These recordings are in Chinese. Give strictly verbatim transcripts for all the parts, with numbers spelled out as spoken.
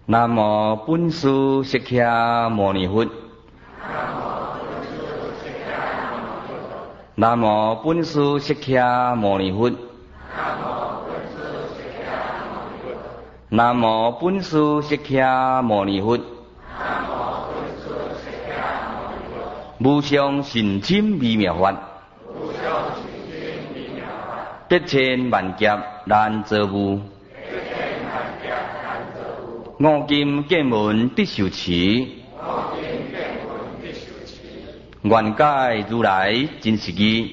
南无本师释迦牟尼佛。南无本师释迦牟尼佛。南无本师释迦牟尼佛。无上甚深微妙法，百千万劫难遭遇。五金见闻必受持，愿解如来真实义。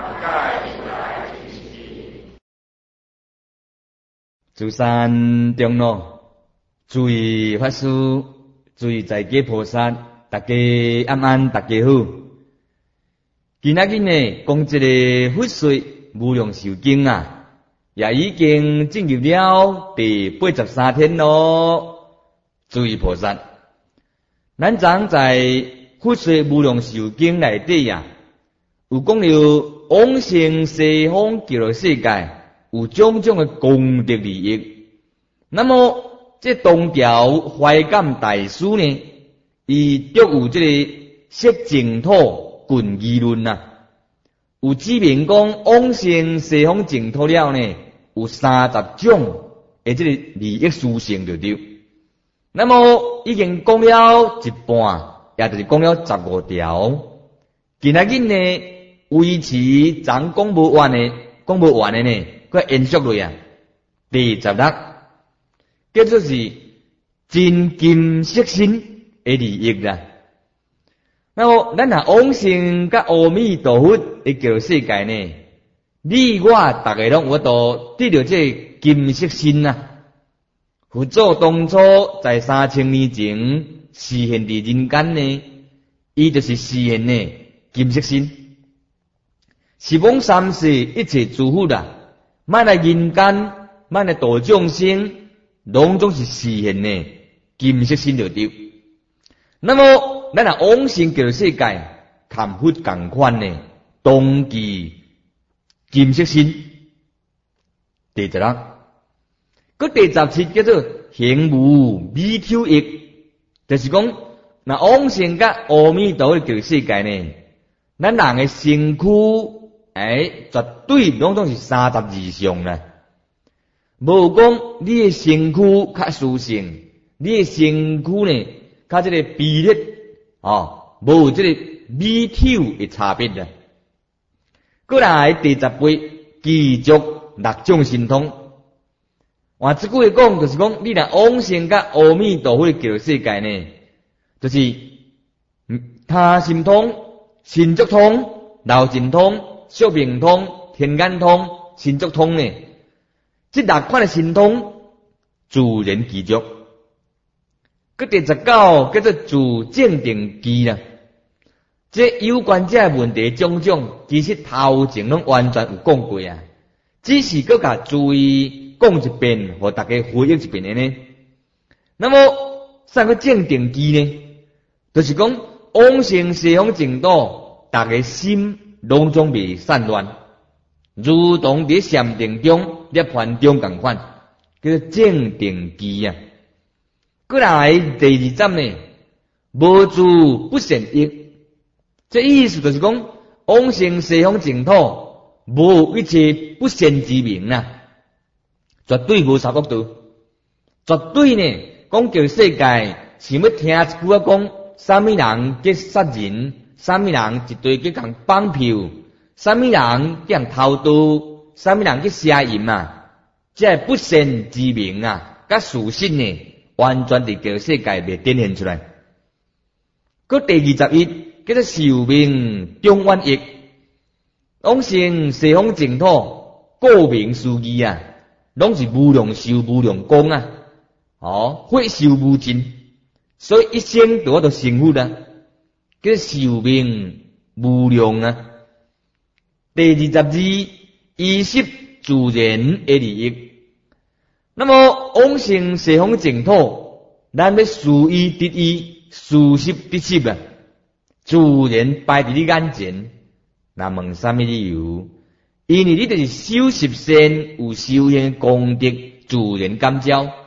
诸山长老，诸位法师，诸位在家菩萨，大家安安，大家好。今仔日呢，讲这个佛说无量寿经啊，也已经进入了第八十三天咯。诸位菩萨，咱昨在佛说无量寿经内底啊，有讲了往生西方极乐世界有种种的功德利益。那么这东条怀感大师呢，伊就有这个释净土grund义论啊，有指明讲往生西方净土了呢，有三十种的这个利益殊胜就对。那么已经讲了一半，也就是讲了十五条。今仔日呢，维持咱讲不完的，讲不完的呢，佮延续落啊。第十六，叫做是真金色身的利益啦。那么咱若往生甲阿弥陀佛的极乐世界呢，你我大家拢有都得到这金色身啊。佛祖当初在三千年前示现伫人间呢，伊就是示现呢金色身。十方三世一切诸佛啦，卖来人间，卖来度众生，拢总是示现呢金色身就对。那么咱若往生极乐世界，含佛共款呢，当具金色身。第十六。个第十七叫做行无美丑益，就是讲，那往生甲阿弥陀佛极乐世界呢，咱人的身躯，哎，绝对拢总是三十以上啦。无讲你的身躯较殊胜，你的身躯呢，较这个比例哦，无有这个美丑的差别啦。过来第十八，具足六种神通。话即句话讲，就是讲，你若往生甲阿弥陀佛的极乐世界呢，就是他心通、神足通、漏尽通、宿命通、天眼通、神足通呢，这六款的神通自然具足。个第十九叫做自证定机啦。这有关这问题种种，其实头前拢完全有讲过啊，只是搁甲注意。讲一遍，和大家回忆一遍的呢。那么三个正定机呢，就是讲往生西方净土，大家心拢总未散乱，如同伫禅定中、涅槃中共款，叫做正定机啊。过来第二站呢，无住不善益，这意思就是讲往生西方净土，无一切不善之名啊。绝对无三角度，绝对呢，讲叫世界想要听一句话讲，啥物人去杀人，啥物人一堆去共绑票，啥物人去共偷渡，啥物人去邪淫啊，这不善之名啊，甲事实呢，完全伫叫世界未展现出来。个第二十一叫做寿命中万亿，往生西方净土，顾名思义啊。拢是无量寿无量功啊，哦，会寿无尽，所以一生都我都成佛啦，叫寿命无量啊。第二十二，依习自然的利益。那么往生西方净土，咱要随意得意，随习得习啊，自然摆伫你眼前。那问啥物理由？因为你就是修习善，有修行功德，自然感召，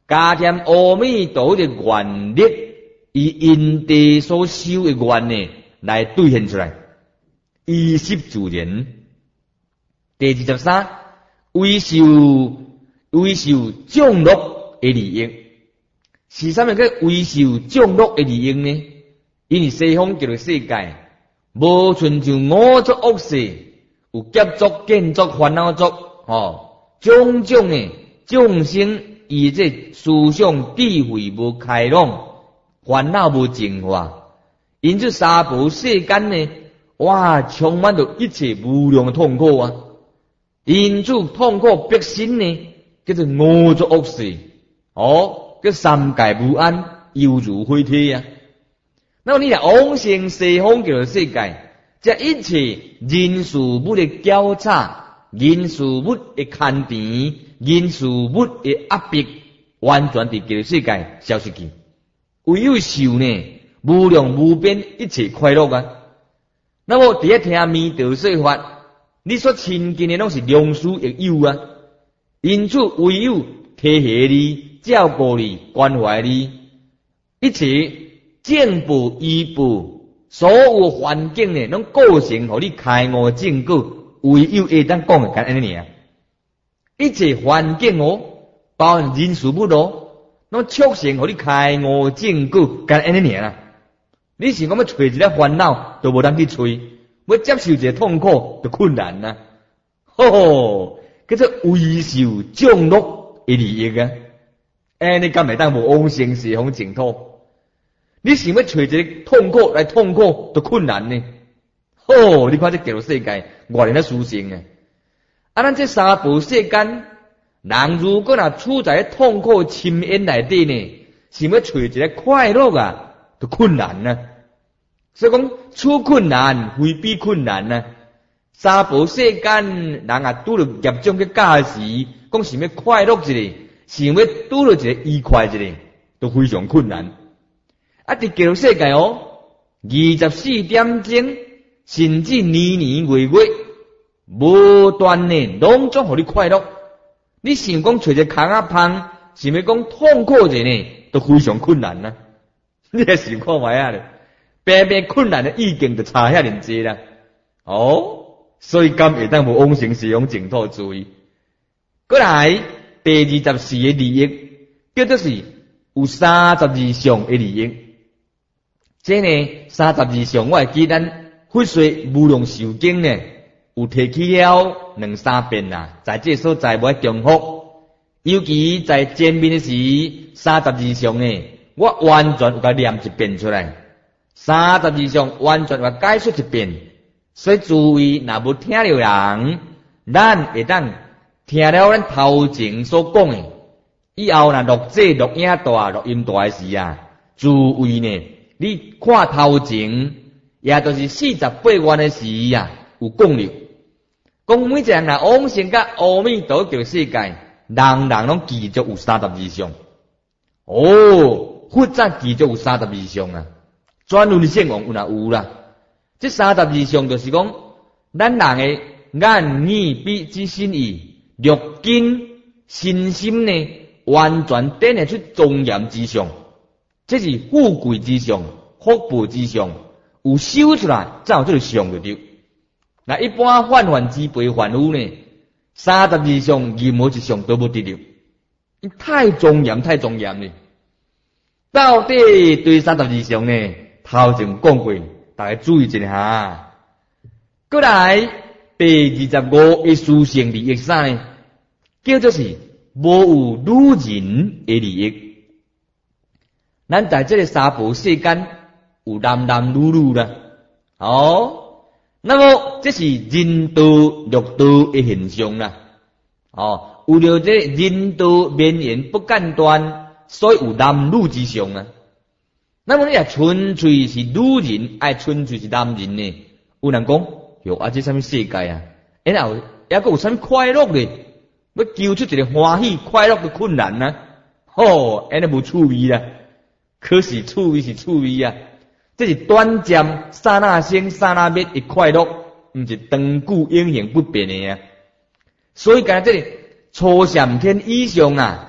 加添阿弥陀的愿力，以因地所修的愿呢，来兑现出来，依习自然。第二十三，为受为受降乐的利益，是啥物叫为受降乐的利益呢？因为西方叫做世界，无存像五浊恶世，有劫作、见作、烦恼作，吼，种种的众生，伊这思想智慧无开朗，烦恼无净化，因此三宝世间呢，哇，充满着一切无量的痛苦啊！因此痛苦逼心呢，叫做五浊恶世，哦，叫三界不安，犹如灰体啊！那么你若往生西方极乐世界，这一切人事物的交叉，人事物的牵缠，人事物的压迫，完全伫极乐世界消失去。唯有受呢，无量无边一切快乐啊！那么伫遐听弥陀说法。你所亲近的拢是良师益友啊，因此唯有体恤你、照顾你、关怀你，一切正步依步，所有环境呢，拢构成互你开悟正果，唯有会当讲的干安尼尔。一切环境哦，包含人事物哦，拢促成互你开悟正果，干安尼尔啦。你是讲要找一个烦恼，都无当去找。要接受一个痛苦就困难啦、啊，吼吼，叫做为受降乐的利益啊！哎，你敢会当无往生西方净土？你想要找一个痛苦来痛苦就困难呢？吼，你看这极乐世界偌尔殊胜啊！啊，咱这三宝世间，人如果若处在痛苦深渊内底呢，想要找一个快乐啊，就困难啊！所以讲，处困难非比困难啊！三宝世间人啊，拄着业障去驾时，讲想要快乐一个，想要拄着一个愉快一个，都非常困难。啊，伫极乐世界哦，二十四点钟，甚至年年月月，无断呢，拢总互你快乐。你想讲找一个空啊芳，想要讲痛苦一个呢，都非常困难啊！你来想看卖啊咧？偏偏困难的意境就差遐尔济啦，哦，所以敢会当无往生西方净土注意。过来第二十四个利益，叫做是有三十二项的利益。这呢三十二项，我会记咱佛说无量寿经呢，有提起了两三遍啦，在这所在无爱重复，尤其在前面的时三十二项呢，我完全有甲念一遍出来。三十二项完全话解说一遍，所以诸位若无听了人，咱会当听了咱头前所讲的，以后若录这录影大、录音大的时啊，诸位呢，你看头前，也就是四十八愿的时啊，有讲了，讲每一个人若往生甲阿弥陀佛世界，人人拢记住有三十二项。哦，佛则记住有三十二项啊。专论圣王有若有啦，这三十二项就是讲，咱人的眼耳鼻之心意，六根身心呢，完全展现出庄严之相，这是富贵之相、福报之相，有修出来才有这个相就对。那一般泛泛之辈凡夫呢，三十二项任何一项都无得到，太庄严太庄严了。到底对三十二项呢？头前讲过，大家注意一下。过来第二十五个殊胜利益啥呢？叫做是无有女人的利益。咱在这个三宝世间有男男女女啦，哦，那么这是人道六道的现象啦，哦，有了这人道绵延不间断，所以有男女之相啊。那么你若纯粹是女人，爱纯粹是男人呢？有人讲，哟，啊，这什么世界啊？然后也个有什么快乐呢？要求出一个欢喜快乐的困难呢、啊？吼，安尼无趣味啦。可是趣味是趣味啊，这是短暂刹那生刹那灭的快乐，毋是长久永恒不变的啊。所以讲这里初上天以上啊，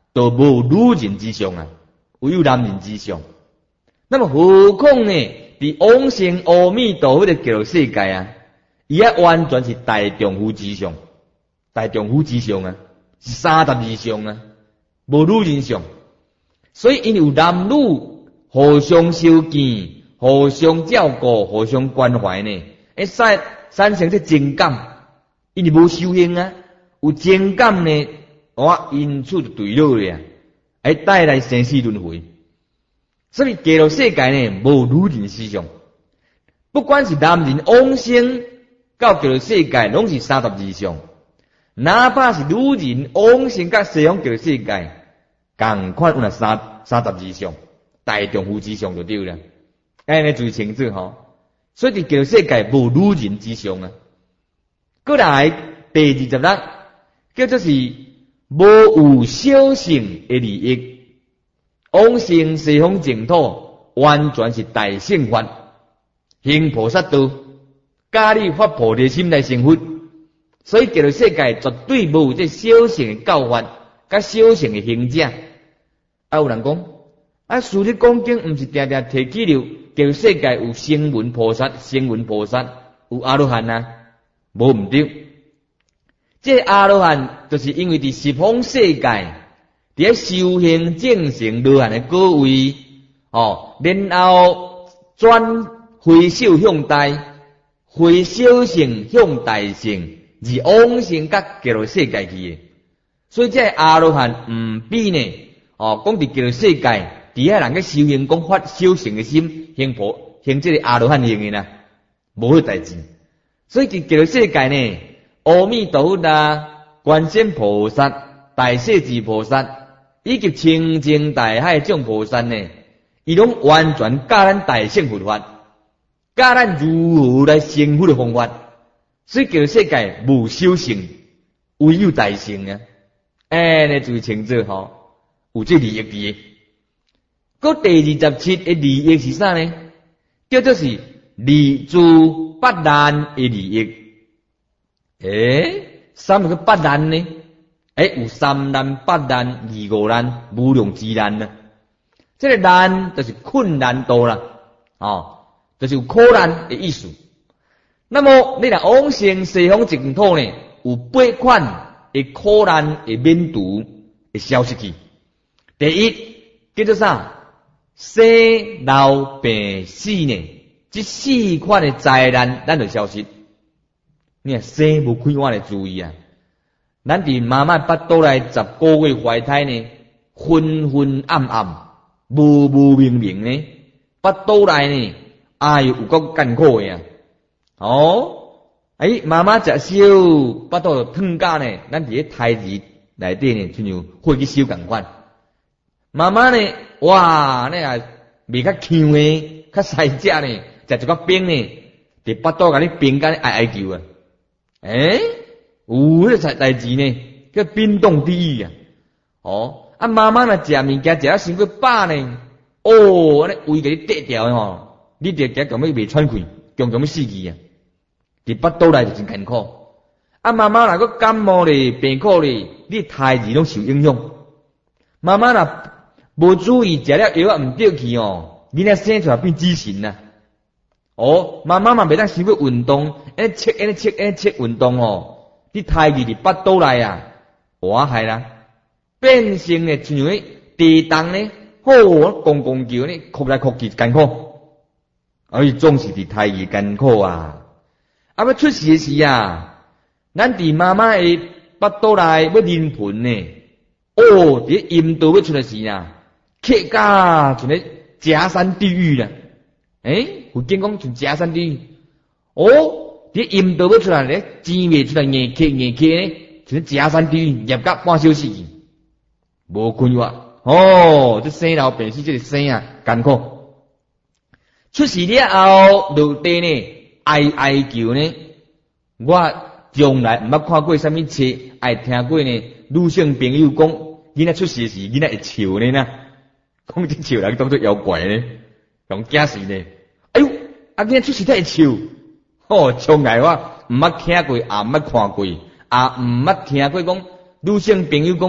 都无女人之上啊，唯有男人之上。那么何况呢？伫往生阿弥陀佛的极乐世界啊，伊啊完全是大丈夫之上，大丈夫之上啊，是三十以上啊，无女人上。所以因有男女互相修见、互相照顾、互相关怀呢，会产产生这情感。因为无修行啊，有情感呢，哇，因此就对了咧，会带来生死轮回。所以极乐世界呢，无女人之上，不管是男人往生到极乐世界，拢是三十以上；哪怕是女人往生到西方极乐世界，同款有那三三十以上，大丈夫之上就对了。安尼最清楚吼。所以伫极乐世界无女人之上啊。过来第二十六，叫做是无有小乘的利益。往生西方净土，完全是大乘法，行菩萨道，假你发菩提心来成佛。所以极乐世界绝对无有这小乘的教法，甲小乘的行者。啊，有人讲，啊，师弟讲经，毋是定定提起了极乐世界有声闻菩萨、声闻菩萨，有阿罗汉啊，无毋对。这阿罗汉就是因为伫十方世界。伫修行正成罗汉的果位，哦，然后转回首向大，回小乘向大乘，而往生甲极乐世界去的。所以这阿罗汉毋比呢，哦，讲伫极乐世界，伫遐人个修行讲发小乘的心，行菩行这个阿罗汉行的呢，无迄代志。所以伫极乐世界呢，阿弥陀佛啊，观世菩萨、大势至菩萨。以及清净大海众菩萨呢，伊拢完全教咱大乘佛法，教咱如何来成佛的方法。所以极乐世界无小乘，唯有大乘啊！安尼最清楚吼，有这利益伫。个第二十七的利益是啥呢？叫做是利诸八难的利益。诶，啥物叫八难呢？诶，有三难、八难、二五难、无量之难呢。这个难就是困难多啦，哦，就是有苦难的意思。那么你若往生西方净土呢，有八款的苦难的免除会消失去。第一叫做啥？生老病死呢，这四款的灾难咱就消失。你看生无开我来注意啊。咱伫妈妈腹肚内十个月怀胎呢，昏昏暗暗、无无明明呢，腹肚内呢，哎哟有够艰苦的啊！哦，哎，妈妈食烧，腹肚烫甲呢，咱伫咧胎儿内底呢，亲像火去烧共款。妈妈呢，哇，那啊未较强的，较细只呢，食一个冰呢，伫腹肚甲你冰甲你哀哀叫啊！诶。有迄个代志呢，叫冰冻地狱啊！哦，啊妈妈若食物件食啊伤过饱呢，哦，安尼胃给你跌掉吼，你直接咁要未喘气，强强要死去啊！伫腹肚内就真艰苦。啊妈妈若个感冒咧、病苦咧，你胎儿拢受影响。妈妈若无注意食了药啊毋对去哦，囡仔生出来变畸形啊！哦，妈妈嘛袂当伤过运动，安尼切安尼切安尼切运动哦。你胎儿伫腹肚内啊，哇害啦，变成咧像迄地动呢，好公公叫呢，哭来哭去艰苦，而且总是伫胎儿艰苦啊。啊要出事时啊，咱伫妈妈的腹肚内要临盆呢，哦，伫阴道要出来时啊，客家像咧假山地狱啦，诶，有经讲像假山地狱，哦。你阴道要出来咧，钱未出来，硬刻硬刻咧，像假山地狱，入甲半小时去，无困话。哦，这生老病死，这个生啊艰苦。出事了后落地呢，哀哀叫呢。我从来毋捌看过什么册，爱听过呢。女性朋友讲，囡仔出事时，囡仔会笑呢呐。讲这笑人当作妖怪呢，用假死呢。哎呦，啊囡仔出事才会笑。哦，从来我毋捌听过，也毋捌看过，也毋捌听过讲女性朋友讲，伊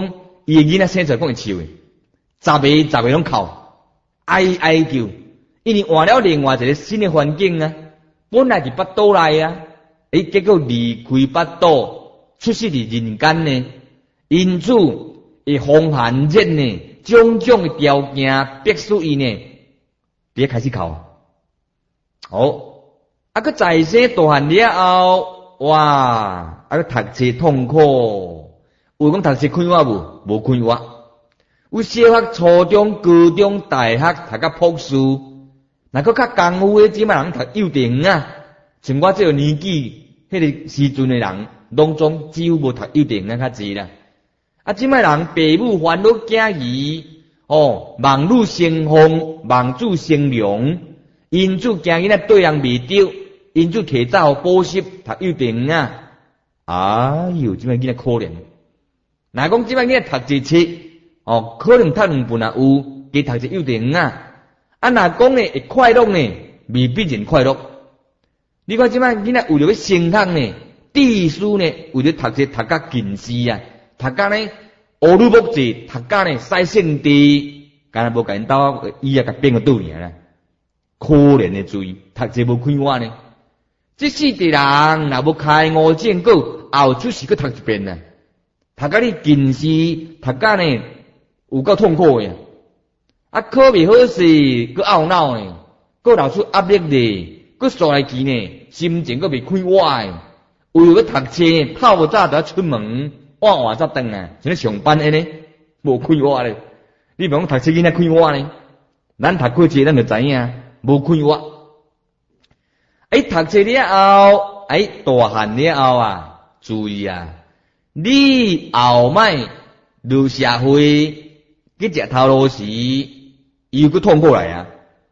伊个囡仔生出来讲会笑诶，十个十个拢哭，哀哀叫，因为换了另外一个新的环境啊，本来伫巴肚内啊，诶，结果离开巴肚，出世伫人间呢，因此会风寒热呢，种种的条件逼使伊呢，别开始哭。好，啊个在生大汉了后，哇，啊个读册痛苦，有讲读册快活无？无快活。有小学、初中、高中、大学读甲博士，若个较功夫的，即摆人读幼稚园啊。像我这个年纪，迄个时阵的人，拢总几乎无读幼稚园较济啦。啊，即摆人父母烦恼囝儿，哦，望女生风，望子成龙，因此惊囡仔对人未着，因此提早补习读幼稚园啊。哎哟，即摆囡仔可怜。若讲即摆囡仔读一册，哦，可能读两本也有，加读一幼稚园啊。啊，若讲呢会快乐呢，未必然快乐。你看即摆囡仔为了要升学呢，弟书呢，为了读册读甲近视啊，读甲呢乌鲁木齐，读甲呢西圣地，干若无甲因兜伊也甲变个倒尔啦。可怜的罪，读册无开眼呢。即世的人若无开悟见果，后出世佫读一遍啊，读甲你近视，读甲呢有够痛苦的。啊，考未好势，佫懊恼呢，佫流出压力呢，佫煞来期呢，心情佫未开怀的。为了读册，透早就要出门，晚晚才回啊，像咧上班安尼，无开怀咧。你别讲读册囡仔开怀呢，咱读过册咱就知影，无开怀。哎，读册了后，哎，大汉了后啊，注意啊，你后摆入社会去食头路时，伊又佫痛苦来啊！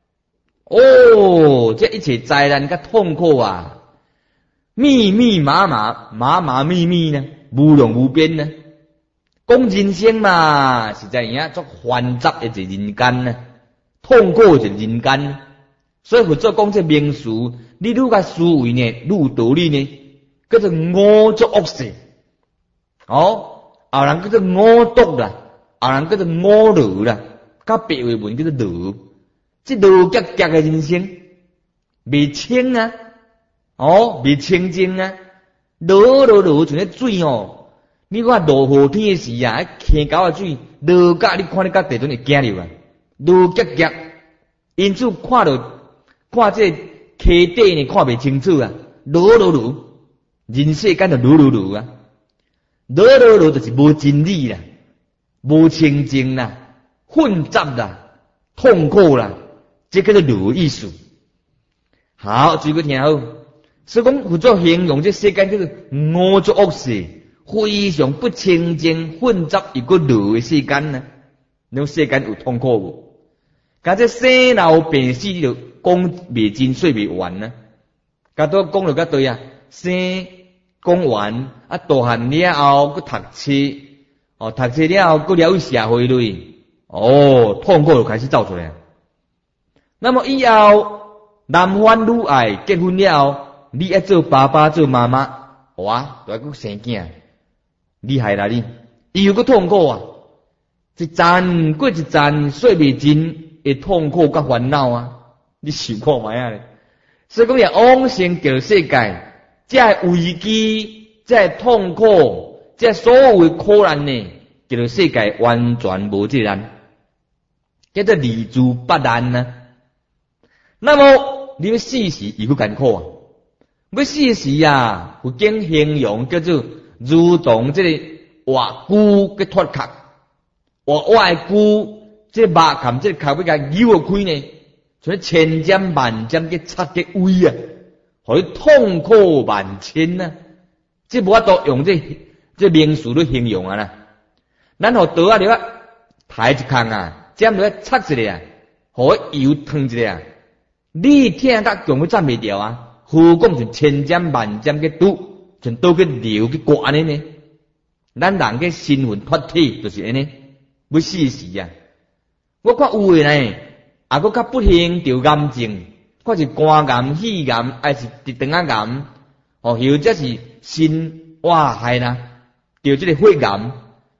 哦，这一切灾难甲痛苦啊，密密麻麻，麻麻密密呢，无量无边呢。讲人生嘛，实在影足繁杂的一人间呢，痛苦的一人间。所以佛祖讲这名词，你愈甲思维呢，愈有道理呢，叫做恶作恶事。哦，后人叫做恶毒啦，后人叫做恶路啦，甲白话文叫做路。这路夹夹的人生，未清啊，哦，未清净啊，落落落像咧水哦。你看落雨天的时啊，溪沟的水落甲，你看你甲地阵会惊着啊，路夹夹，因此看到。看这溪底呢，看袂清楚啊！落落落，人世间就落落落啊！落落落就是无真理啦，无清净啦，混杂啦，痛苦啦，这叫做落意思。好，注意听好。所以讲，佛祖形容这世间叫做恶作恶事，非常不清净、混杂一个落的世间呢。你世间有痛苦无？甲这生老病死你就讲未尽说未完呢，甲都讲了甲对啊，生讲完啊，大汉了后，佮读册，哦，读册了后，佮了解社会类，哦，痛苦就开始走出来。那么以后男欢女爱结婚了后，你要做爸爸做妈妈，哇，都要佮生囝，厉害啦你，伊又佮痛苦啊，一站过一站，说未尽。会痛苦甲烦恼啊！你想看卖啊？所以讲，也往生叫世界，这危机、这痛苦、这所有的苦难呢，叫世界完全无这难，叫做立足不难呢。那么你要死时，伊佫艰苦啊！要死时啊，有经形容叫做如同这个活龟嘅脱壳，活活的龟。这肉含这壳要甲扭开呢，像千针万针嘅插嘅位啊，互你痛苦万千啊！这无法度用这这名词来形容啊啦。咱互刀啊，你啊抬一空啊，尖落插一个啊，互伊油烫一个啊，你听甲强要斩袂掉啊！何况像千针万针嘅刀，像刀去流去刮安尼呢？咱人嘅身魂脱体就是安尼，要死时啊！我看有诶呢，啊，佫较不幸着癌症，看是肝癌、肺癌，还是直肠仔癌，哦，或者是心哇害啦，着这个血癌，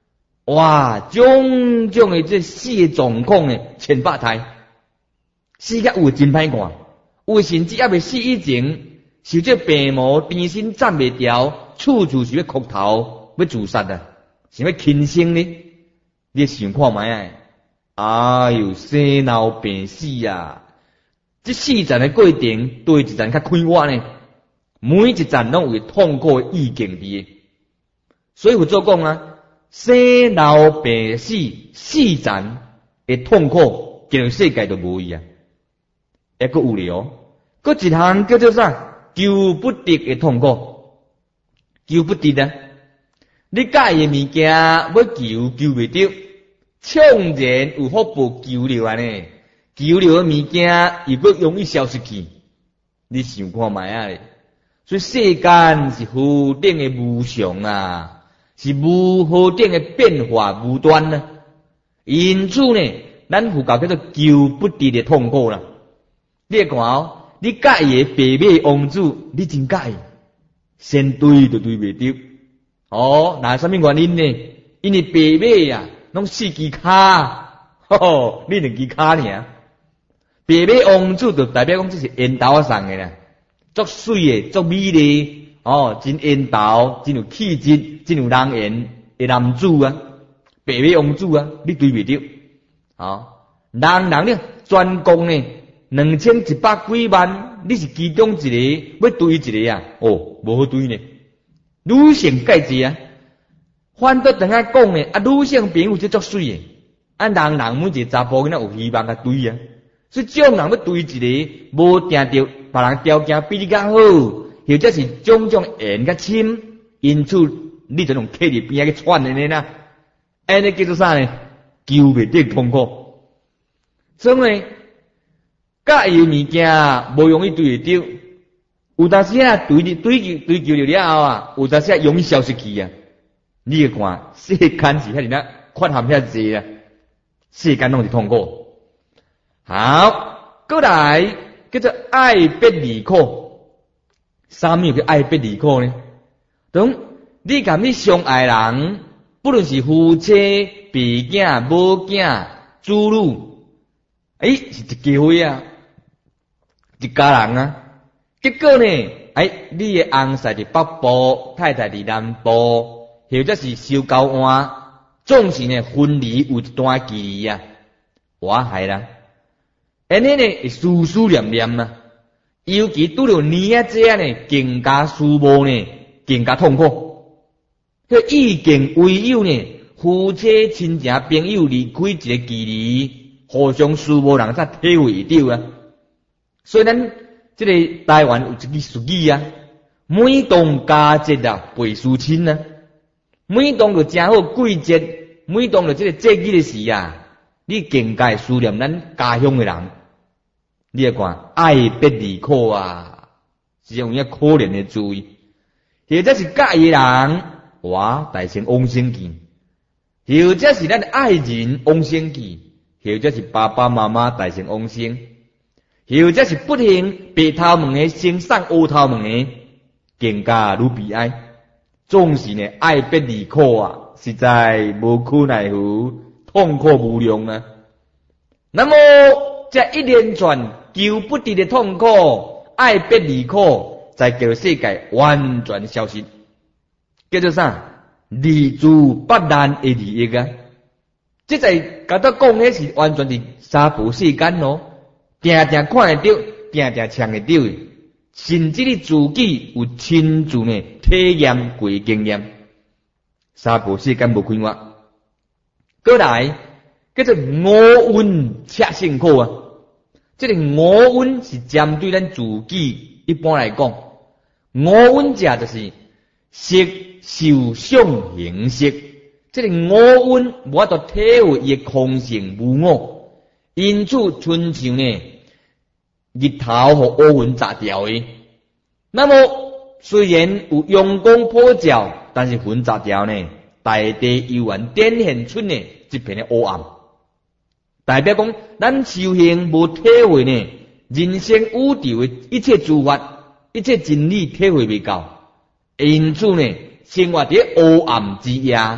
哇，种种的这死的状况呢，千百态，死甲有真歹看，有甚至还未死以前，受这病魔边身站袂掉，处处是要哭头，要自杀啊，想要轻生呢？你想看卖啊？哎呦，生老病死啊！这四站的过程，对一站较快活呢？每一站拢有痛苦的意境伫，所以佛祖讲啊。生老病死四站的痛苦，全世界都无伊啊！还佫有咧哦，佫一项叫做啥？求不得的痛苦，求不得啊！你介意物件要求求袂着，创然有福报求了安尼，求了的物件又佫容易消失去，你想看卖啊咧？所以世间是何等的无常啊！是无何等的变化无端呢？因此呢，咱佛教叫做求不得的痛苦啦。你看哦，你介意白马王子，你真介意，先对就对袂着。哦，那什么原因呢？因为白马呀，拢四支骹，吼吼，你两支骹尔。白马王子就代表讲这是缘投送的啦，足水的，足美丽。哦，真缘投，真有气质，真有人缘的男子啊，白马王子啊，你对袂着？哦，人人呢，全国呢，两千一百几万，你是其中一个，要对一个啊？哦，无好对呢，女性介济啊，反倒等下讲呢，啊，女性朋友就足水的，啊，人人每一个查甫囡仔有希望甲对啊，所以种人要对一个，无定着别人条件比你较好。或者是种种缘较深，因此你就用客伫边仔去串的呢啦，安尼叫做啥呢？求袂得痛苦。所以呢，介意物件无容易对得着，有当时啊对对对追求了了后啊，有当时啊容易消失去啊。你去看世间是遐尔呐，缺陷遐济啊，世间拢是痛苦。好，过来叫做爱别离苦。啥物叫爱别离苦呢？等你甲你相爱人，不论是夫妻、父囝、母囝、子女，诶、欸，是一家伙啊，一家人啊。结果呢，诶、欸，你的翁婿伫北部，太太伫南部，或者是相交换，总是呢分离有一段距离啊。我害啦，安尼呢会思思念念啊。尤其拄着年仔这呢，更加思无呢，更加痛苦。迄意见唯有呢，夫妻亲情朋友离开一个距离，互相思无人才体会得啊。所以咱这个台湾有一句俗语啊，每当佳节啊，倍思亲啊。每当着正好季节，每当着这个节日的时啊，你更加思念咱家乡的人。你来看，爱别离苦啊，是用一可怜的字，或者是介意人，哇，大成往生去；或者是咱爱人往生去；或者是爸爸妈妈大成往生；或者是不幸白头毛的生送乌头毛的，更加愈悲哀。总是呢，爱别离苦啊，实在无可奈何，痛苦无量啊。那么这一连串求不得的痛苦，爱别离苦，才叫世界完全消失。叫做啥？离诸不难的利益啊！这在甲他讲的是完全是三不世间咯，定定看得到，定定尝得到，甚至你自己有亲自呢体验过经验。三不世间无开我，过来叫做五蕴切性苦啊！这个五蕴是针对咱自己，一般来讲，五蕴者就是色、受、想、行、识。这个五蕴无法度体会伊空性无我，因此亲像呢日头和乌云炸掉的。那么虽然有阳光普照，但是云炸掉呢，大地依然展现出呢一片的黑暗。代表讲，咱修行无体会呢，人生宇宙的一切诸法、一切真理体会未到，因此呢，生活伫黑暗之夜，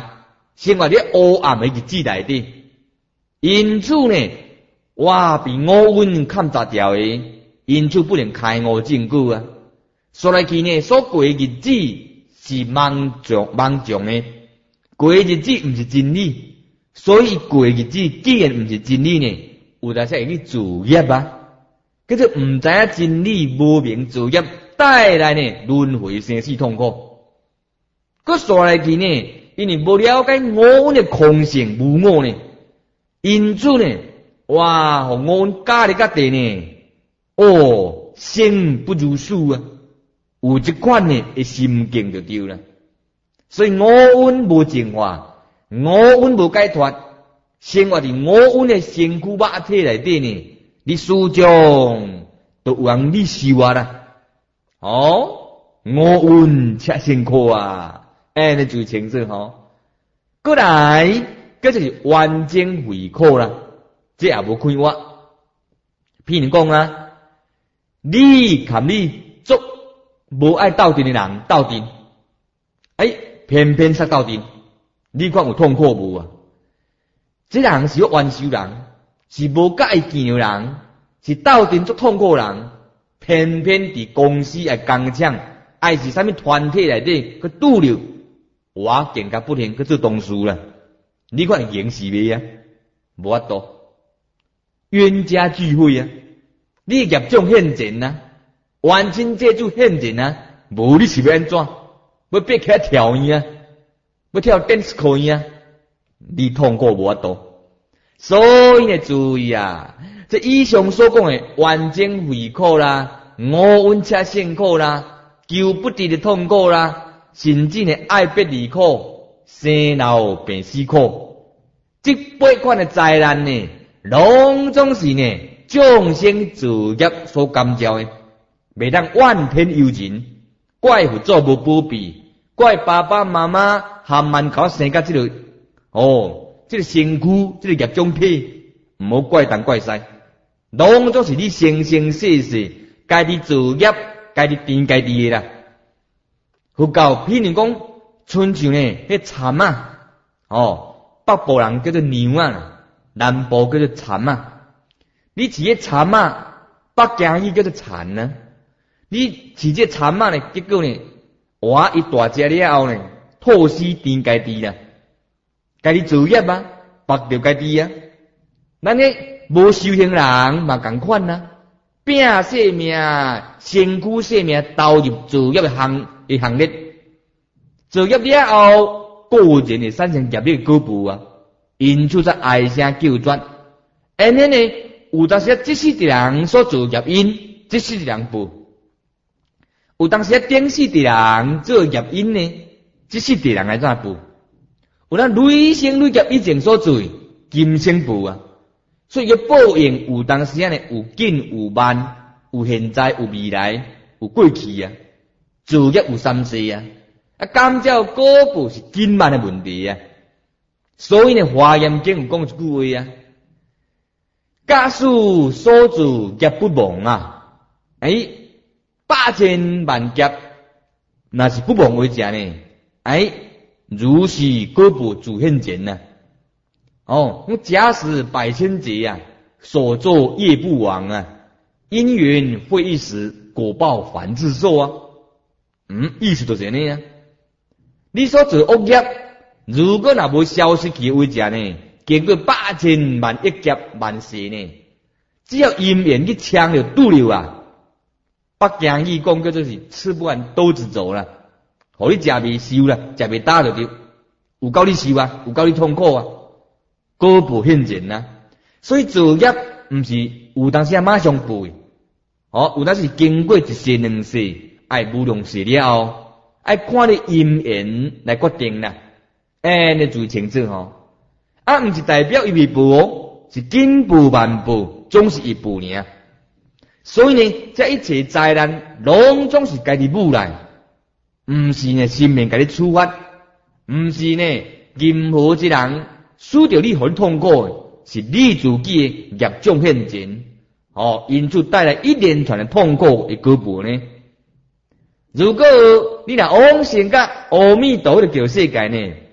生活伫黑暗的日子内底，因此呢，哇，被五蕴砍杂掉的，因此不能开悟证据啊。说来去呢，所过的日子是妄想妄想的，过的日子毋是真理，所以过的日子既然毋是真理呢，有当时会去自业啊。叫做毋知影真理，无明自业带来呢轮回生死痛苦。佮说来去呢，因为无了解五蕴的空性无我呢，因此呢，哇，互五蕴加哩加地呢，哦，生不如死啊！有这款呢的心境就对了。所以五蕴无净化，五蕴无解脱，生活伫五蕴的身躯肉体内底呢。你始终都有人你受啊啦，哦，五蕴切辛苦啊，安尼就清楚吼。过来，搿就是完整胃口啦，这也无开挖。譬如讲啊，你含你做无爱斗阵的人斗阵，哎，偏偏煞斗阵，你看有痛苦无啊？这人是冤仇人。是无甲伊见的人，是斗阵足痛苦人，偏偏伫公司爱工厂，爱是啥物团体内底去拄着，我更加不停去做同事啦。你看会赢是未啊？无法度，冤家聚会啊！你业障现前啊，冤亲债主现前啊，无你是要安怎？要逼起来跳伊啊？要跳 dance 可以啊？你痛苦无法度。所以呢，注意啊！这以上所讲的完整胃口啦、五蕴切辛苦啦、求不得的痛苦啦，甚至呢爱别离苦、生老病死苦，这八款的灾难呢，拢总是呢众生自业所感召的，袂当怨天尤人，怪父祖无保庇，怪爸爸妈妈含慢搞生甲这个哦。这个身躯，这个业障体，唔好怪东怪西，拢总是你生生世世家己自业、家己定家己的啦。佛教譬如讲，春像呢，迄蚕啊，哦，北部人叫做牛啊，南部叫做蚕啊。你饲迄蚕啊，北京语叫做蚕啊。你饲这蚕啊呢，结果呢，活一大只了后呢，吐丝定家己啦。家己自业啊，白着家己啊。咱呢无修行人嘛共款啊，拼性命、身躯性命投入自业的行的行列，自业了后，个人会产生业力的果报啊，因此才唉声叫绝。安尼呢，有当时这世的人所做业因，这世的人报；有当时顶世的人做业因呢，这世的人来怎报？有咱累生累劫以前所做，今生报啊，所以个报应有当时啊呢，有紧有慢，有现在有未来，有过去啊，自业有三世啊，啊，感召果报是紧慢的问题啊。所以呢，华严经有讲一句话啊，假使所做业不忘啊，哎，百千万劫，那是不忘为者呢，哎。如是果报自现前呐、啊，哦，假使百千劫啊，所作业不亡啊，因缘会一时，果报还自受啊。嗯，意思就是呢啊。你所做恶业，如果若无消失去为者呢，经过百千万亿劫万世呢，只要因缘去抢了拄了啊，北京语讲叫做是吃不完兜着走了。互你食袂受啦，食袂打就对，有够你受啊，有够你痛苦啊，果报现前啊。所以作业毋是有当时马上报，哦，有当时经过一世两世，爱无量世了后，爱看你因缘来决定啦。哎，你注意清楚吼，啊，毋是代表伊未报哦，是紧报慢报，总是一报尔。所以呢，这一切灾难，拢总是家己母来。毋是呢，生命甲你处罚；毋是呢，任何一人输掉你很痛苦的，是你自己的业障现前，哦，因此带来一连串的痛苦的果报呢。如果你若往生甲阿弥陀的叫世界呢，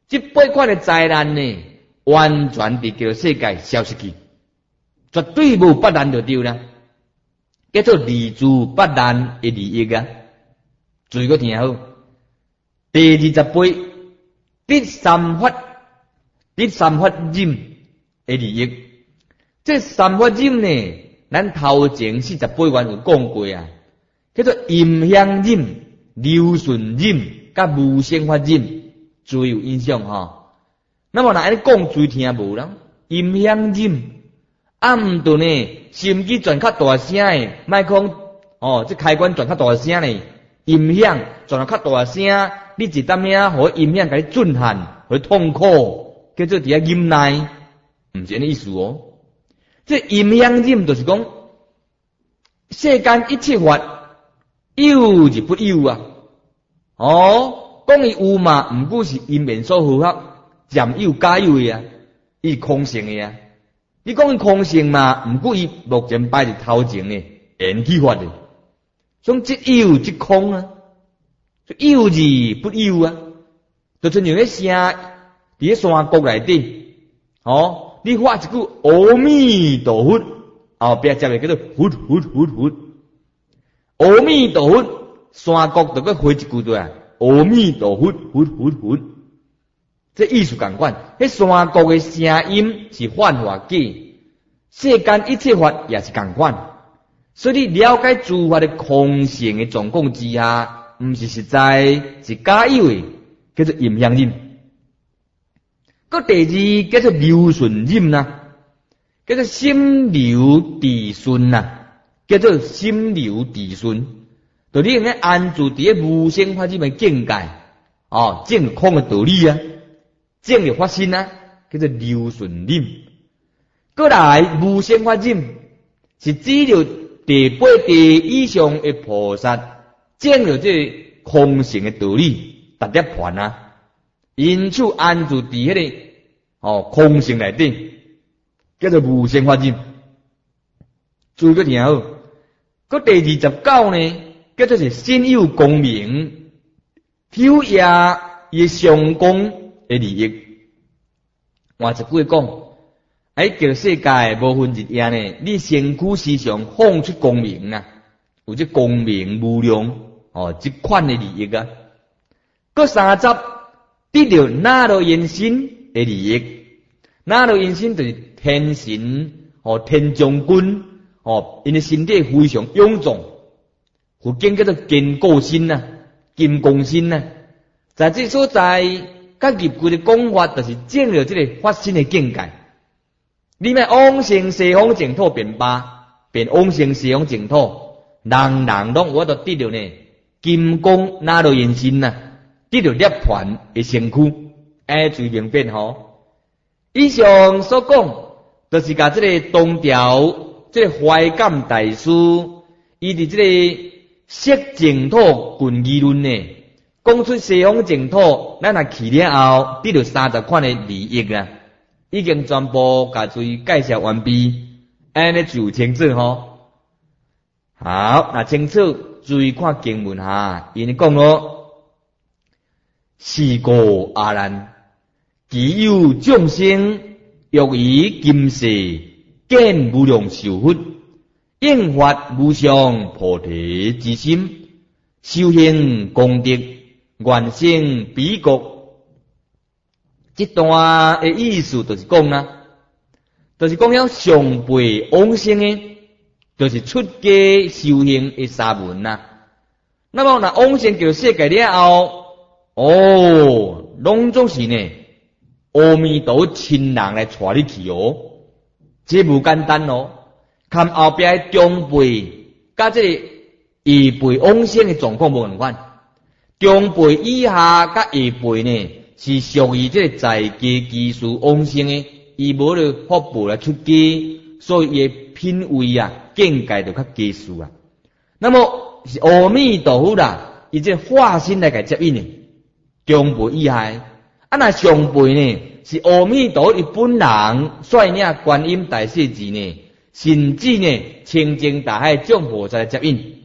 这八款的灾难呢，完全伫叫世界消失去，绝对无别难就对啦。叫做利诸别难的利益啊！注意个听好。第二十八，第三法，第三法忍的利益。这三法忍呢，咱头前四十八愿有讲过啊，叫做阴香忍、流顺忍、甲无生法忍，最有印象哈。那么若安尼讲最听无啦，阴香忍，暗顿呢，心机转较大声诶，莫讲哦，这开关转较大声呢，音响转较大声，你一担遐互音响甲你震撼，互痛苦，叫做伫遐忍耐，毋是安尼意思哦。这阴香忍就是讲，世间一切法有而不有啊。哦，讲伊有嘛，毋过是因缘所合合，占有假有诶啊，伊空性诶啊。你讲伊空性嘛，毋过伊目前摆伫头前诶缘起法诶，种即有即空啊，有而不有啊，就像迄声伫咧山谷内底，哦。你发一句阿弥陀佛，后壁接个叫做佛佛佛佛。阿弥陀佛，山谷就搁回一句对啊，阿弥陀佛佛佛佛。这意思共款，迄山谷的声音是幻化假，世间一切法也是共款。所以你了解诸法的空性的状况之下，毋是实在，是假有的，叫做阴阳忍。个第二叫做流顺忍呐，叫做心流地顺呐，叫做心流地顺，就你用咧安住伫咧无生法忍的境界，哦，正空的道理啊，正的发生啊，叫做流顺忍。过来无生法忍是指着第八地以上的菩萨，正着这空性的道理，达得盘啊。因此安住伫迄个哦空性内底，叫做无生法忍。注意个听好。个第二十九呢，叫做是心有功名，挑也伊上功的利益。换一句讲，哎，叫世界无分日夜呢，你身躯时常放出功名啊，有这功名无量哦，这款的利益啊。个三十。得到那罗因心的利益，那罗因心就是天神哦，天将军哦，因的身体非常臃肿，佛经叫做坚固心呐、金刚心呐。在这所在，甲入句的讲法，就是证了这个发生的境界。你莫往生西方净土变吧，变往生西方净土，人人拢我都得到呢金刚那罗因心呐。得到涅槃的身躯，哎，最明辨吼。以上所讲，就是甲这个东条，这个怀感大师，伊伫这个色净土群议论呢，讲出西方净土，咱若去了后，得到三十款的利益啊，已经全部甲注介绍完毕，安尼就清楚吼。好，那清楚，注意看经文哈，因讲咯。是故阿难，既有众生欲以今世见无量寿佛，应发无上菩提之心，修行功德，愿生彼国。这段的意思就是讲啦，就是讲了上辈往生的，就是出家修行的三门呐。那么那往生叫世界了后。哦，拢总是呢，阿弥陀亲人来带你去哦，这不简单哦。看后边中辈甲这个下辈往生的状况无同款，中辈以下甲下辈呢是属于这个在家技术往生的，伊无了福报来出家，所以伊品位啊境界就较低俗啊。那么是阿弥陀佛啦，伊这化身来甲接引的。中辈以下，啊那上辈呢是阿弥陀伊本人率领观音大势至呢，甚至呢清净大海众菩萨来接引。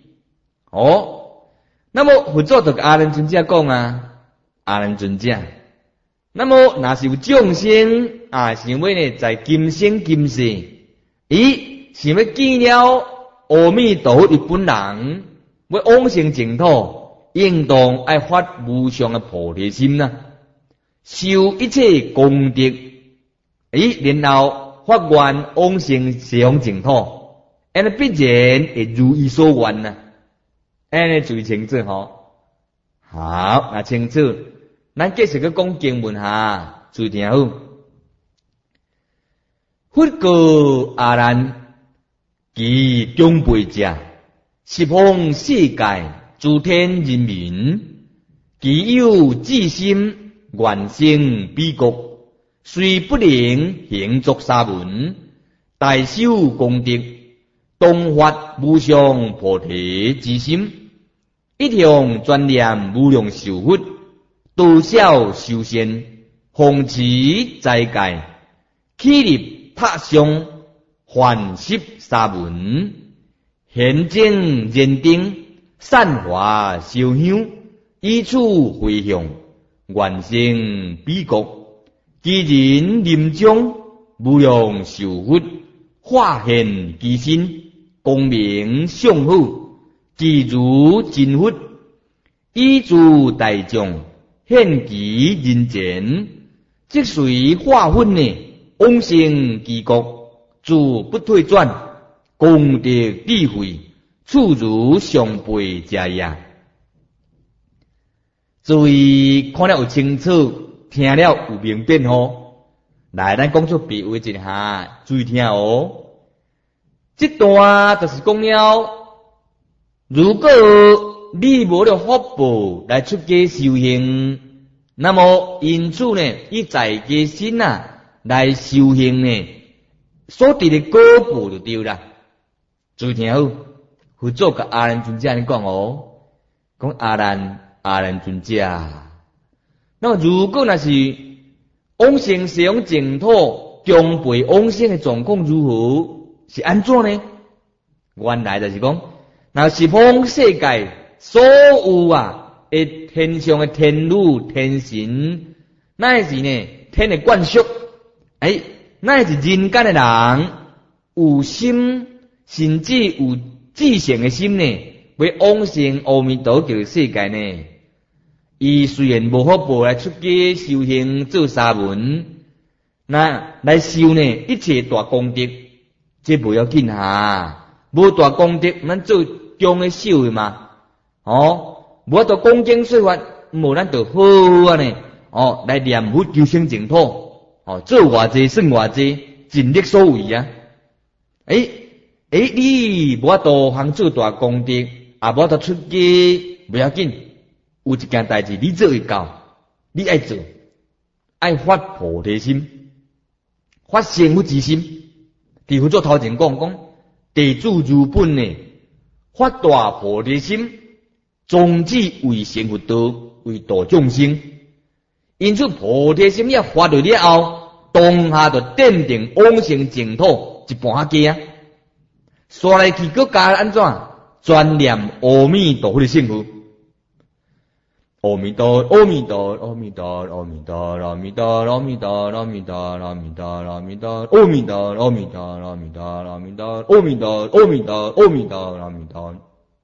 哦，那么佛祖就阿难尊者讲啊，阿难尊者， 那么若是有众生啊，想要呢在今生今世，伊想要见了阿弥陀佛的本人，要往生净土，应当爱发无上的菩提心呐，修一切功德，咦，然后发愿往生西方净土。安尼必然会如意所愿呐！安尼最清楚吼。好，那清楚。咱继续去讲经文哈，注意听好。佛告阿难：其中辈者，十方世界诸天人民，其有至心愿生彼国，虽不能行作沙文，大修功德。当发无上菩提之心，一向专念无量寿佛，度小修善，奉持斋戒，起立塔上，还习沙文，现证认定，散华烧香，以此回向，愿生彼国。其人临终，无量寿佛化现其身。功名相好，即如真佛，以诸大众现其人前，即随化分呢，往生其国，自不退转，功德智慧，处如上辈者也。注意看了有清楚，听了有明辨吼。来，咱讲出别话一下，注意听哦。这段就是讲了，如果你无了福报来出家修行，那么因此呢，以在家身啊来修行呢，所得的果报就对啦。注意听好，佛祖甲阿难尊者安尼讲哦，讲阿难阿难尊者，那么如果那是往生西方净土，中辈往生的状况如何？是安怎呢？原来就是讲，那十方世界所有啊，诶天上的天女天神，乃是呢天的眷属，诶，乃是人间的人，有心甚至有至诚的心呢，要往生阿弥陀佛的世界呢。伊虽然无福报来出家修行做沙文，那来修呢一切大功德。这不要紧哈，无大功德，咱做中的修的嘛。哦，无大恭敬说法，无咱就好啊呢。哦，来念佛求生净土，哦，做偌济算偌济，尽力所为啊。诶诶，你无多行做大功德，也无得出家，不要紧。有一件代志你做会到，你爱做，爱发菩提心，发成佛之心。伫佛祖头前讲讲，地主如本呢，发大菩提心，宗旨为成佛道，为度众生。因此菩提心要发到了后，当下就奠定往生净土一半家啊。刷来去搁加安怎？专念阿弥陀佛的圣号。阿弥陀，阿弥陀，阿弥陀，阿弥陀，阿弥陀，阿弥陀，阿弥陀，阿弥陀，阿弥陀，阿弥陀，阿弥陀，阿弥陀，阿弥陀，阿弥陀，阿弥陀，阿弥陀，阿弥陀，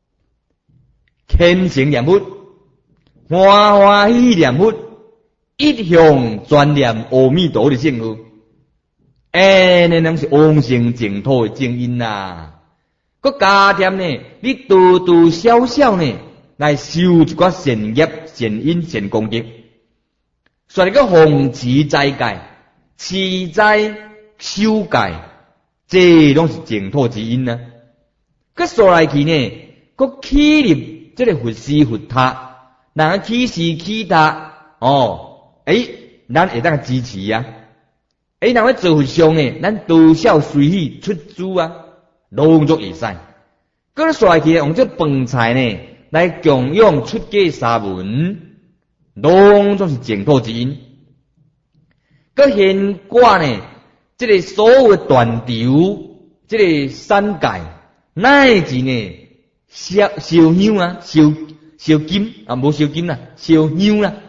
虔诚念佛，欢欢喜念佛，一向专念阿弥陀的圣号。哎，那那是往生净土的正因呐。搁加添呢，你多多少少呢？来修一寡善业、善因、善功德，所以个奉持斋戒、持斋、修戒，这拢是净土之因啊。佮说来去呢，佮起立这个佛寺佛塔，人起寺起塔，哦，诶，咱会当支持啊。诶，人要做佛像呢，咱多少随喜出资啊，拢足会使。佮说来去用这饭菜呢。来供养出家沙文，拢总是净土之因。佮现挂呢，这个所有的断流，这个三界，乃至呢烧烧香啊，烧烧金啊，无烧金啦，烧香啦，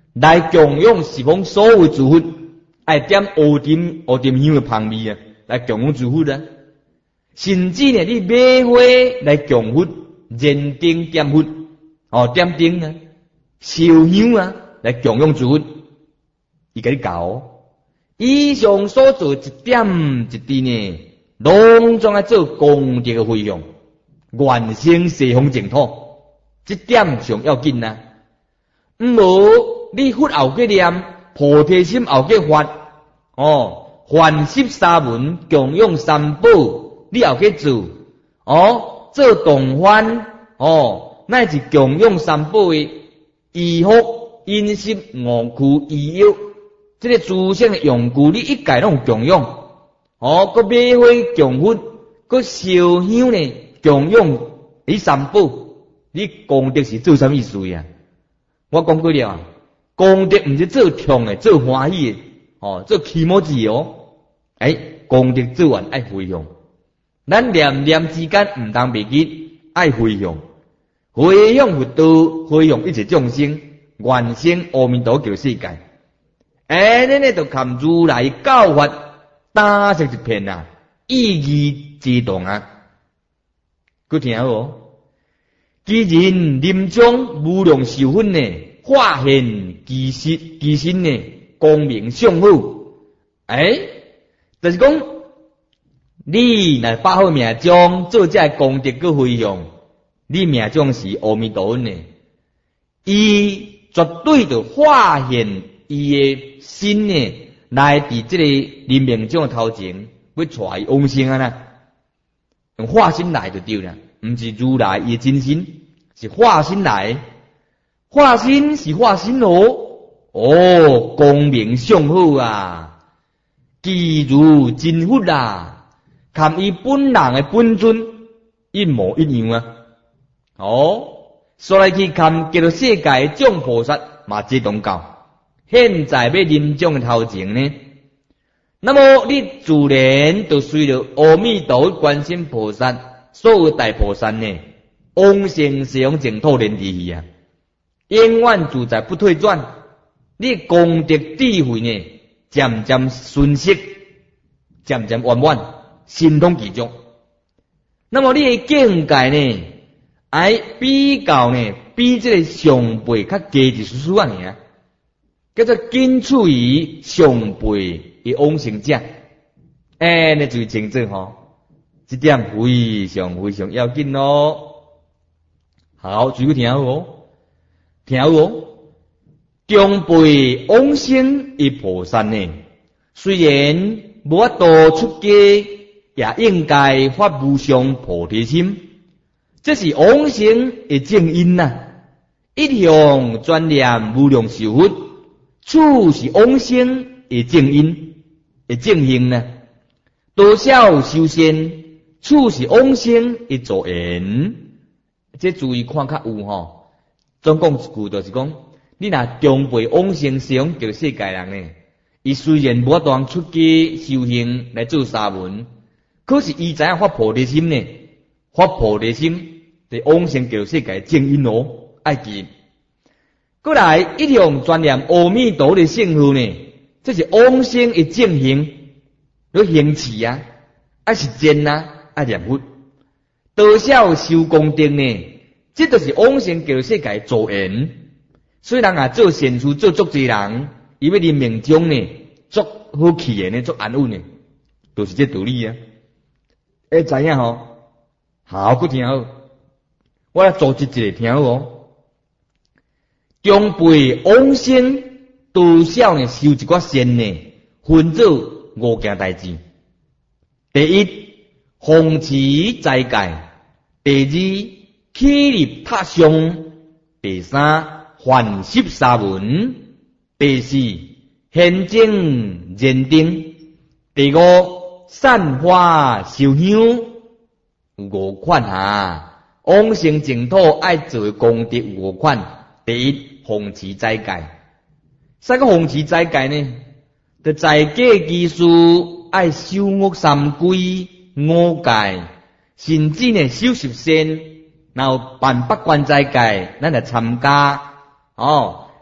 来供养是讲所有诸佛，爱点乌丁乌丁香的香味啊，来供养诸佛啊。甚至呢，你买花来供佛，燃灯点佛，哦点灯啊，烧香啊，来供养诸佛，伊甲你教。以上所做一点一滴呢，拢总爱做功德的回向，愿生西方净土，这点上要紧啊。毋无你佛后个念，菩提心后个发，哦，凡十三门供养三宝，你后个做，哦，做动幡，哦，乃是供养三宝的衣服、饮食、五具、衣药。这个诸圣的用具，你一概拢供养，哦，佮买花供佛，佮烧香呢供养迄三宝，你功德是做啥意思呀？我讲过了，功德毋是做痛的，做欢喜的，哦，做起毛字哦，哎，功德做完爱回向，咱念念之间毋通袂记爱回向，回向佛道，回向一切众生，愿生阿弥陀佛世界。哎，恁呢就含如来教法打成一片啊，意义之动啊！佮听好哦，既然临终无量寿分呢，化现其实其身呢，光明相好。哎，就是讲，你若把好命中做这功德佮回向，你命中是阿弥陀佛呢，伊绝对就化现。伊的心呢，来伫这个临命终头前，要带伊往生啊啦，用化身来就对啦，毋是如来伊的真身，是化身来，化身是化身哦，哦，光明相好啊，既如真佛啊，含伊本人的本尊一模一样啊，哦，所来去含极乐世界众菩萨嘛即同教。现在要临终的头前呢，那么你自然就随着阿弥陀观世音菩萨所有大菩萨呢，往生西方净土莲地去啊，永远自在不退转。你功德智慧呢，渐渐顺息，渐渐圆满，心通其中。那么你的境界呢，爱比较呢，比这个上辈较低一丝丝啊尔。叫做仅处于上辈的往生者，哎，那就是清楚吼，这点非常非常要紧咯。好，注意听好哦，听好哦。中辈往生的菩萨呢，虽然无法度出家，也应该发无上菩提心，这是往生的正因呐、啊。一向专念无量寿佛。处是往生的正因，的正行呢？多少修仙，处是往生的助缘。这注意看较有吼。总共一句就是讲，你若中辈往生西方极乐世界人呢，伊虽然无当出家修行来做沙门，可是伊知影发菩提心呢，发菩提心的往生极乐世界正因哦，爱记。过来一向专念阿弥陀的圣号呢，这是往生的正行，要行持啊，还是真啊，爱念佛，多少修功德呢？这就是往生极乐世界助缘。虽然啊做善事做足济人，伊要临命终呢，足好气的呢，足安稳的，都、就是这道理啊。会知影吼？好，佮听好，我来组织一个听好哦。中辈往生多少呢？修一寡善呢，分做五件代志。第一，奉持斋戒；第二，起立踏香；第三，还十三门；第四，献净燃灯；第五，散花烧香。五款啊，往生净土爱做的功德五款。第一，奉持斋戒。啥个奉持斋戒呢？就斋戒基数爱修恶三规五戒，甚至呢修十善，然后办八关斋戒，咱来参加哦。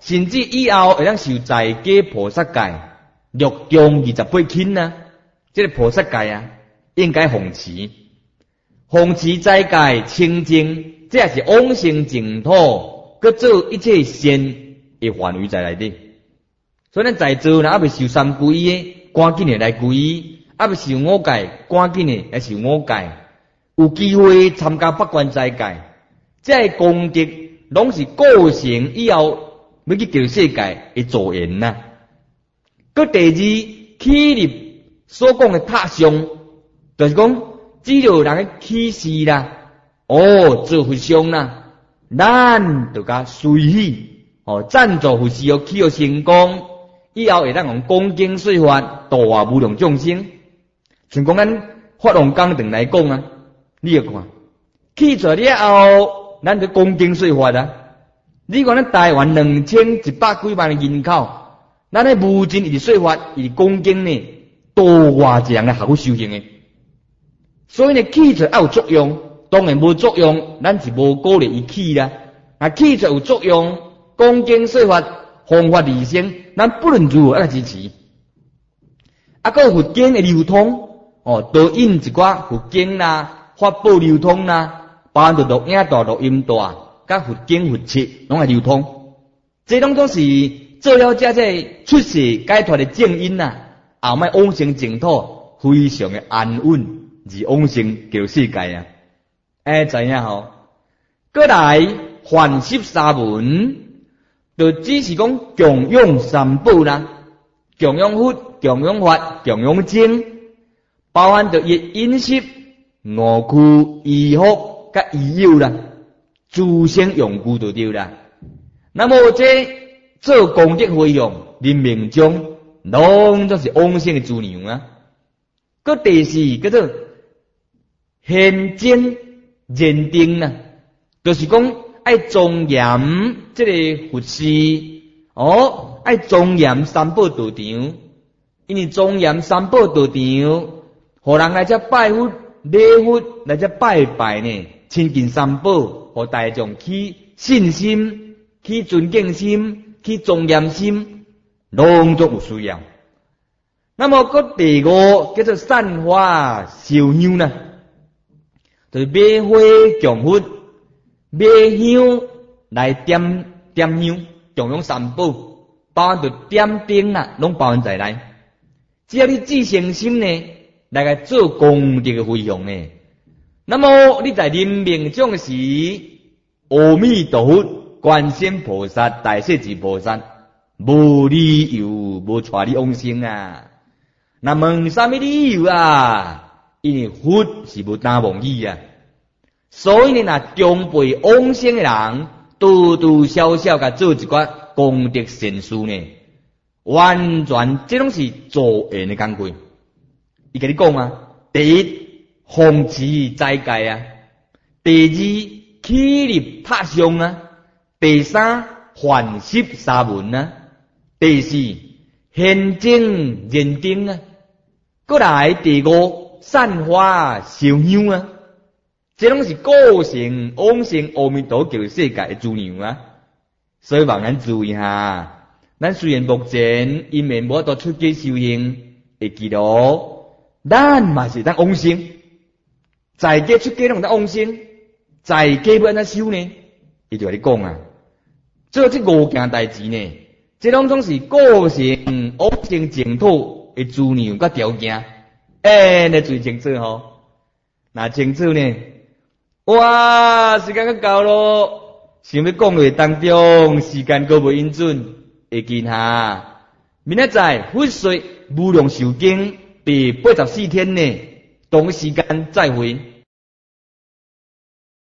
甚至以后会当受在家菩萨戒六中二十八轻啊，这个菩萨戒啊，应该奉持，奉持在戒清净，这也是往生净土，佮做一切善的范围在内底。所以咱在座若还未受三皈的，赶紧的来皈依；还未受五戒，赶紧的来受五戒。有机会参加八关斋戒，这功德拢是构成以后要去救世界的助缘呐。佮第二，起立所讲的塔上，就是讲只要人个起誓啦，哦，做佛像啦，咱就甲随喜，哦，赞助佛事哦，起哦成功，以后会当用恭敬说法度化无量众生。像讲咱法王讲堂来讲啊，你要看起出来了后，咱就恭敬说法啊。你看咱台湾两千一百几万的人口，咱咧无尽伊的说法，伊恭敬呢，多偌济人来学修行的。所以呢，起出要有作用，当然无作用，咱是无鼓励伊起啦。啊，起出有作用，恭敬说法，方法利生，咱不论如何来支持。啊，个佛经的流通，哦，多印一寡佛经啦，法宝流通啦，包含着录影带、录音带，甲佛经佛册拢会流通。这拢总是做了这这出世解脱的正因呐，后摆往生净土非常的安稳。是往生叫世界啊！哎，知影吼？过来凡十三文，就只是讲供养三宝啦，供养佛、供养法、供养经，包含着伊饮食、五区、衣服、甲衣有啦，诸生用具就对啦。那么这做功德费用，人命中拢总是往生的资粮啊。个第四叫做现证认定呐，就是讲爱庄严这个佛事哦，爱庄严三宝道场，因为庄严三宝道场，互人来这拜佛、礼佛，来这拜拜呢，亲近三宝，互大众起信心、起尊敬心、起庄严心，拢都有需要。那么个第五叫做散花烧香呢。就是买花供佛，买香来点点香，供养三宝，包含着点灯啦，拢包含在内。只要你自诚心呢，来个做功德的费用呢，那么你在临命终时，阿弥陀佛、观世音菩萨、大势至菩萨，无理由无带你往生啊！那问啥物理由啊？因为佛是无担忘义啊，所以呢，那中辈往生的人，多多少少甲做一寡功德善事呢，完全这种是助缘的工具。伊甲你讲啊，第一奉持斋戒啊，第二起立塔上啊，第三凡十三文啊，第四现证认定啊，过来第五散花烧香啊，这拢是构成往生阿弥陀佛世界的资粮啊。所以望咱注意下，咱虽然目前因为无法度出家修行会记录，咱嘛是当往生，在家出家拢当往生，在家要安怎修呢？伊就甲你讲啊，做这五件代志呢，这拢总是构成往生净土的资粮甲条件。哎，你最清楚吼，那清楚呢？哇，时间都到咯，想要讲话当中，时间阁未允准，会见下。明仔载佛说无量寿经第八十四天呢，同时间再会。